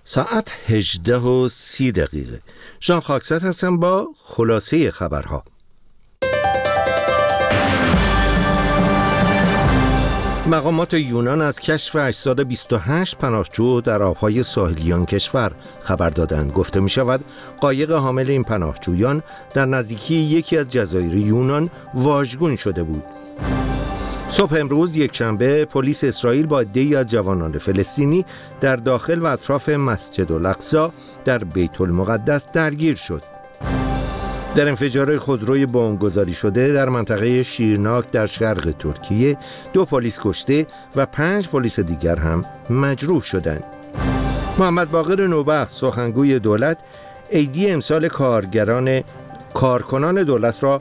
ساعت 18:30. ژان خاکساد هستم با خلاصه خبرها. مقامات یونان از کشف اجساد 28 پناهجو در آبهای ساحلی کشور خبر دادند. گفته می شود قایق حامل این پناهجویان در نزدیکی یکی از جزایر یونان واژگون شده بود. صبح امروز یکشنبه پلیس اسرائیل با عده‌ای از جوانان فلسطینی در داخل و اطراف مسجد الاقصی در بیت المقدس درگیر شد. در انفجار خودروی بمبگذاری شده در منطقه شیرناک در شرق ترکیه 2 پلیس کشته و 5 پلیس دیگر هم مجروح شدند. محمد باقر نوبخت سخنگوی دولت عیدی امسال کارکنان دولت را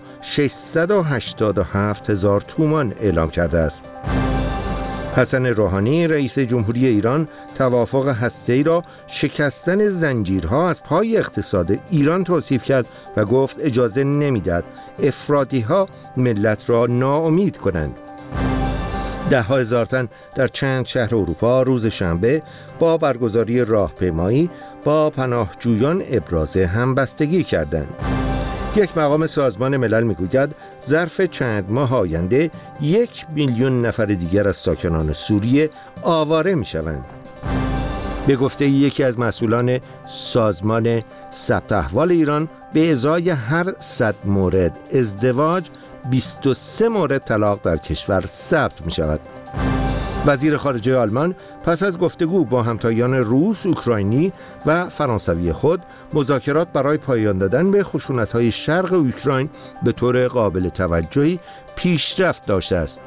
687,000 تومان اعلام کرده است. حسن روحانی رئیس جمهوری ایران توافق هسته‌ای را شکستن زنجیرها از پای اقتصاد ایران توصیف کرد و گفت اجازه نمی‌دهد افراطی‌ها ملت را ناامید کنند. 10,000 تن در چند شهر اروپا روز شنبه با برگزاری راهپیمایی با پناهجویان ابراز همبستگی کردند. یک مقام سازمان ملل میگوید ظرف چند ماه آینده 1 میلیون نفر دیگر از ساکنان سوریه آواره میشوند. به گفته یکی از مسئولان سازمان ثبت احوال ایران، به ازای هر 100 مورد ازدواج 23 مورد طلاق در کشور ثبت می شود. وزیر خارجه آلمان پس از گفتگو با همتایان روس، اوکراینی و فرانسوی خود مذاکرات برای پایان دادن به خشونت‌های شرق اوکراین به طور قابل توجهی پیشرفت داشته است.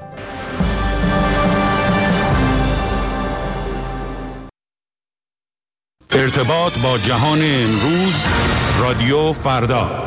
ارتباط با جهان امروز، رادیو فردا.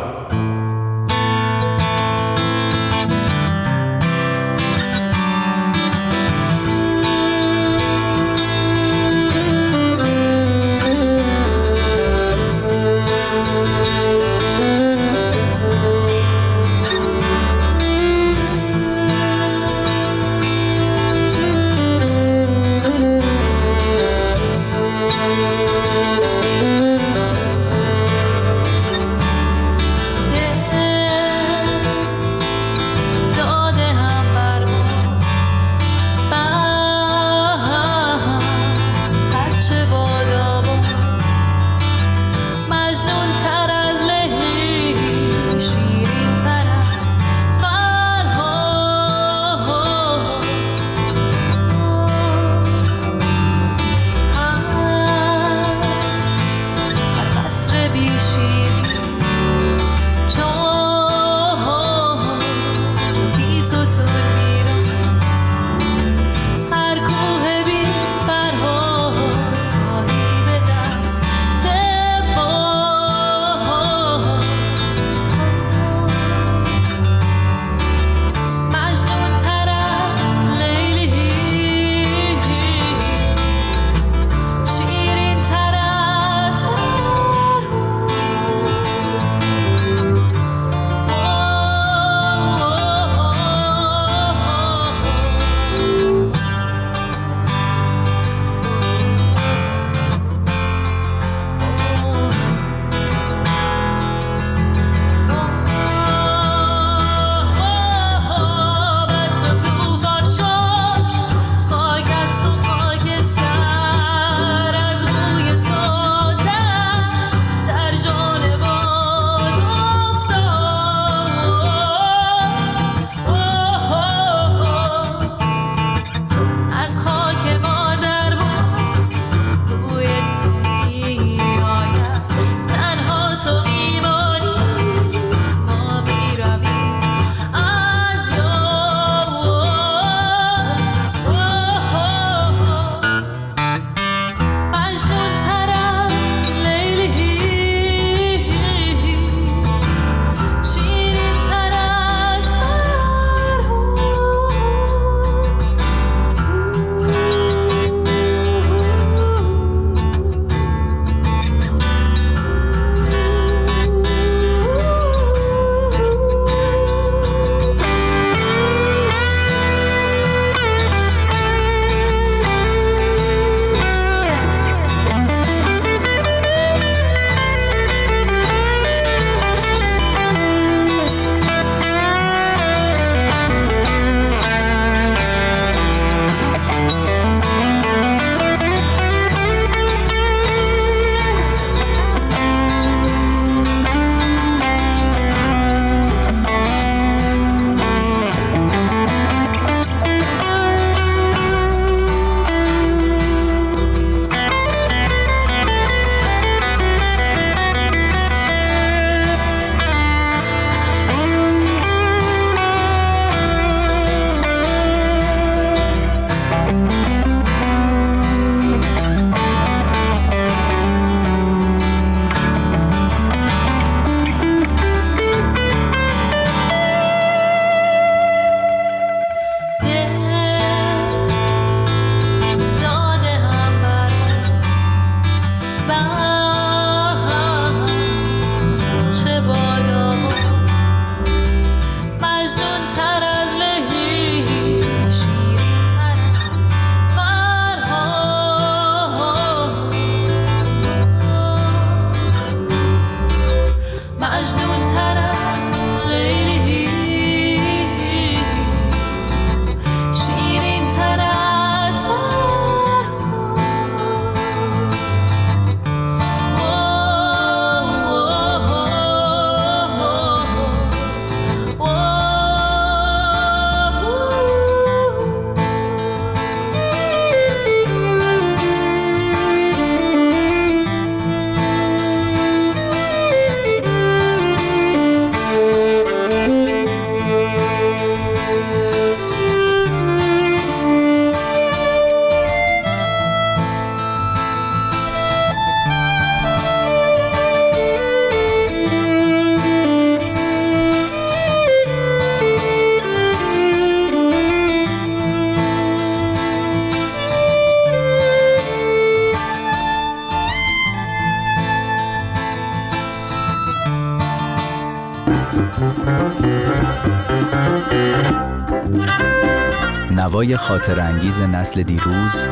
نوای خاطر انگیز نسل دیروز،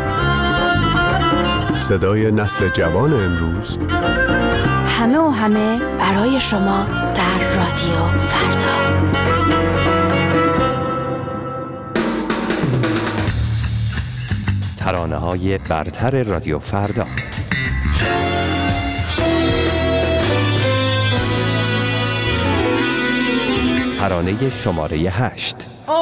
صدای نسل جوان امروز، همه برای شما در رادیو فردا. ترانه‌های برتر رادیو فردا. ترانه شماره 8.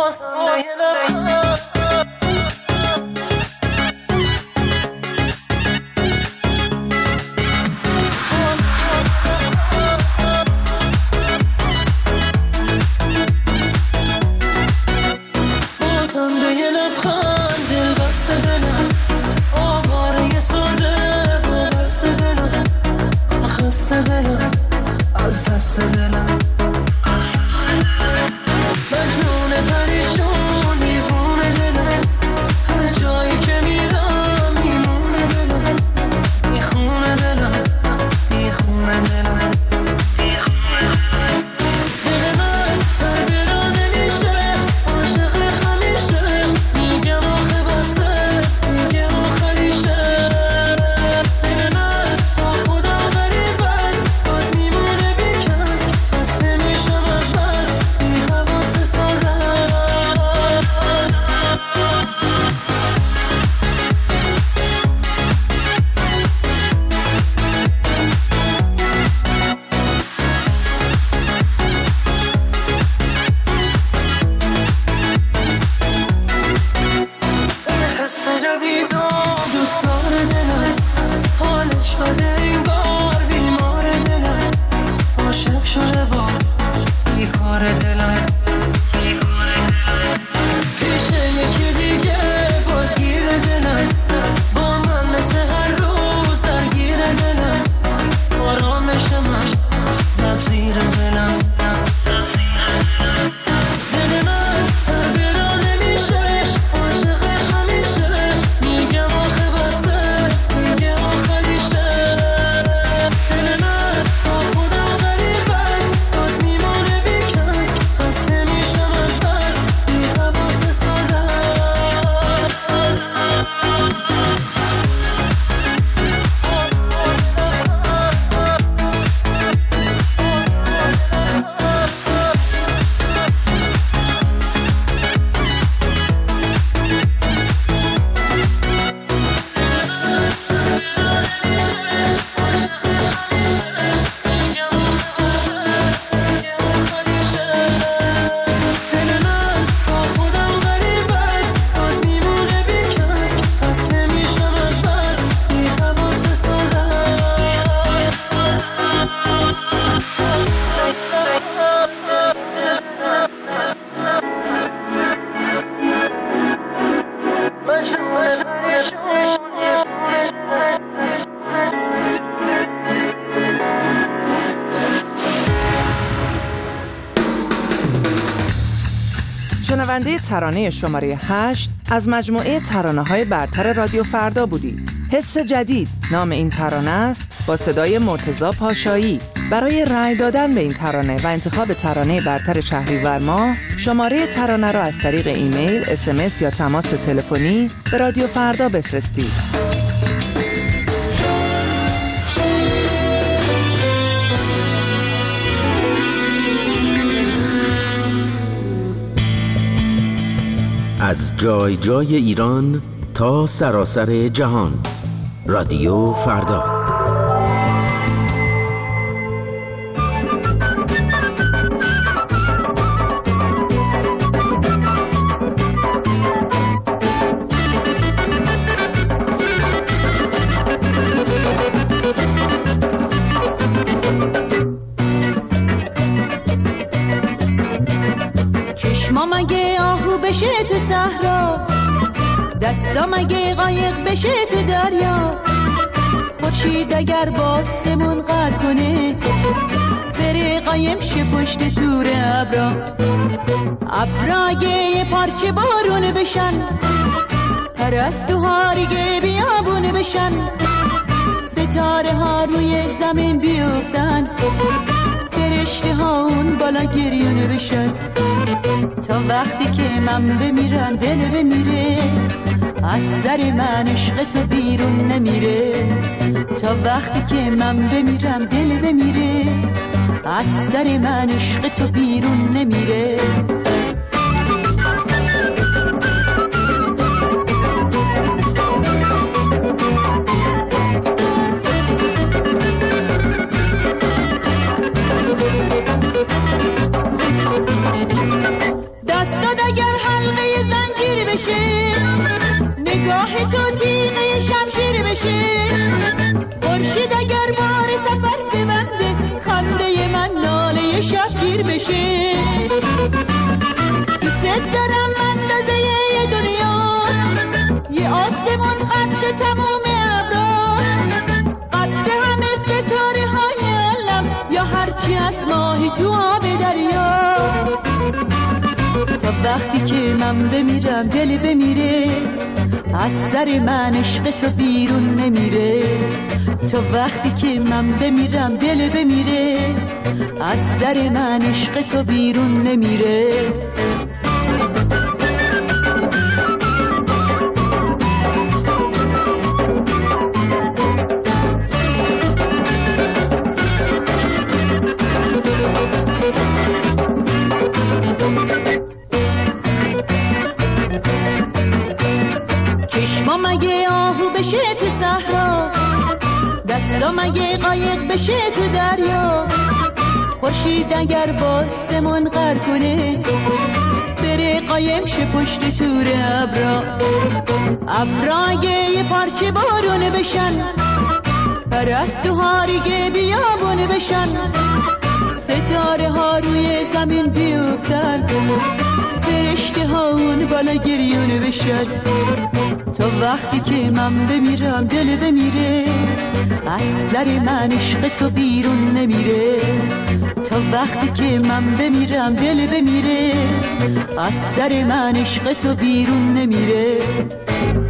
شنونده ترانه شماره 8 از مجموعه ترانه‌های برتر رادیو فردا بودید. حس جدید نام این ترانه است، با صدای مرتضی پاشایی. برای رأی دادن به این ترانه و انتخاب ترانه برتر شهریور ماه، شماره ترانه را از طریق ایمیل، SMS یا تماس تلفنی به رادیو فردا بفرستید. از جای جای ایران تا سراسر جهان، رادیو فردا. چشمام اگه آهو بشه تو صحرا، دستام اگه قایق بشه تو دریا، خورشید اگر باسمون قطع کنه بره قایم شه پشت تور ابرا، ابرا اگه یه پارچه بارون بشن، پرستوها دیگه بیابون بشن، ستاره ها روی زمین بیفتن، فرشته ها اون بالا گریونه بشن. تا وقتی که من بمیرم دل بمیره، از سر من عشق تو بیرون نمیره. تا وقتی که من بمیرم دل بمیره، از سر من عشق تو بیرون نمیره. دستات اگر حلقه زنجیر بشه، نگاه تو تیغه شمشیر بشه. خورشید اگر بار سفر ببنده، خنده من ناله شبگیر بشه. دوست دارم اندازه دنیا، یه آسمون قد تمام ابرا، قد همه ستاره های عالم، یا هرچی از ماهی تو آب دریا. تا وقتی که من بمیرم دل بمیره، از سر من عشق تو بیرون نمیره. تا وقتی که من بمیرم دل بمیره، از سر من عشق تو بیرون نمیره. چشما مگه آهو بشه تو صحرا، دستا مگه قایق بشه تو دریا. خورشید اگر باسمون غر کنه، بره قایم شه پشت تور ابرا. ابرا اگه یه پارچه بارونه بشن، پرستوها ریگه بیابونه بشن. ستاره ها روی زمین بیفتن، فرشته ها اون بالا گریونه بشن. تا وقتی که من بمیرم دل بمیره، از سر من عشق تو بیرون نمیره. تا وقتی که من بمیرم دل بمیره، از سر من عشق تو بیرون نمیره.